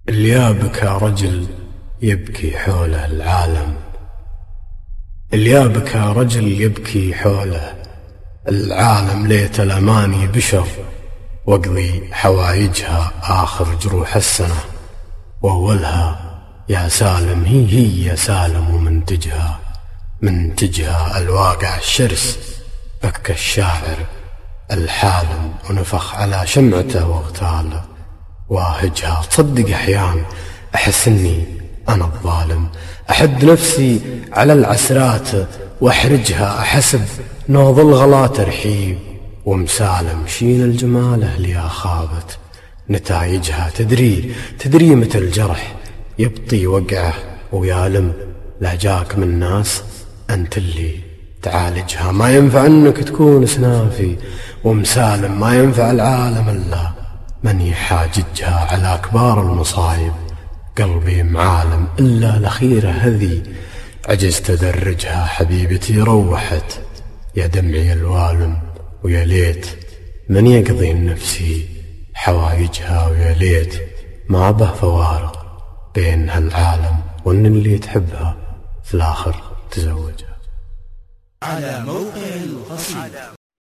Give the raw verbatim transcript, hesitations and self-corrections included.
اللي بكى رجل يبكي حوله العالم، اللي بكى رجل يبكي حوله العالم، ليت الأماني بشر واقضي حوايجها آخر جروح السنة، وأولها يا سالم هي هي يا سالم، ومنتجها منتجها الواقع الشرس، بكى الشاعر الحالم ونفخ على شمعته واغتاله واهجها. تصدق أحيان أحس أني أنا الظالم، أحد نفسي على العسرات وأحرجها، أحسب نوض الغلا ترحيب ومسالم، شين الجماله اللي خابت نتايجها. تدري تدري متى الجرح يبطي وقعه ويالم، لا جاك من ناس أنت اللي تعالجها. ما ينفع أنك تكون سنافي ومسالم، ما ينفع العالم إلا من يحاججها. على كبار المصايب قلبي معالم، إلا الأخيرة هذي عجزت أدرجها. حبيبتي روحت يا دمعي الوالم، ويا ليت من يقضي نفسي حوايجها، ويا ليت ما به فوارق بين هالعالم، وإن اللي تحبها في الآخر تزوجها. على موقع القصيدة.